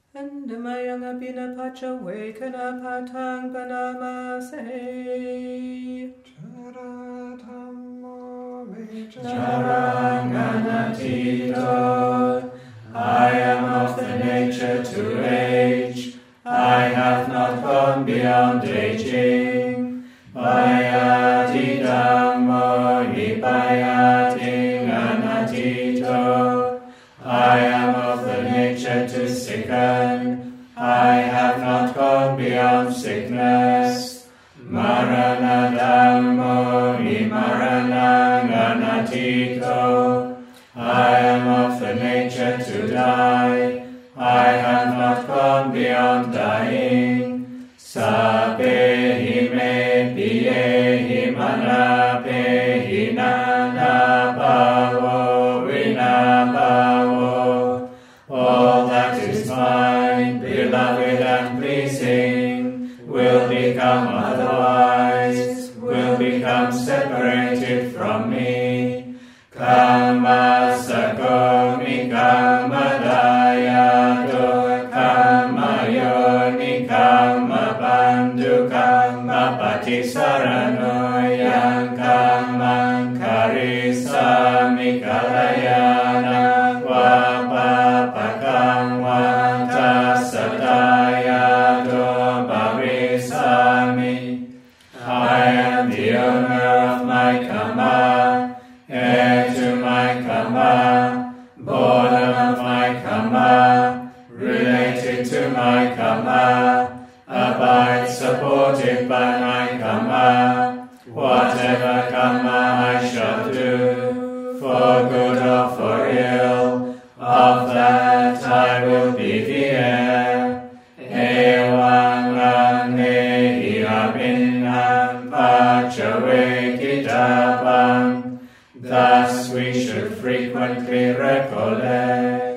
And mayanga pinapacha wakana patang panamase. Charanganatito, I am of the nature to age. I have not gone beyond aging. Bayati Dhammo Nipayati Anatito. I am of the nature to sicken. I have not gone beyond sickness. Marana Dhammo Nimarana Anatito. I am of the nature to die. I have not gone beyond dying. Sape hime piye himana pe hinana bhavo vinabhavo. All that is mine, beloved and pleasing, will become otherwise, will become separated from me. Kama sakomi kama dayado kama yoni kama bandhu kama patisarano yang kama karisami kalayana wapapakam watasadayado bhavisami. I am the owner of my karma, heir to my karma, born of my karma, related to my karma, abide supported by my karma. Whatever karma I shall do, for good or for ill, of that I will be the heir. Ewang ange abinam pachavekitabam. Thus we should frequently recollect.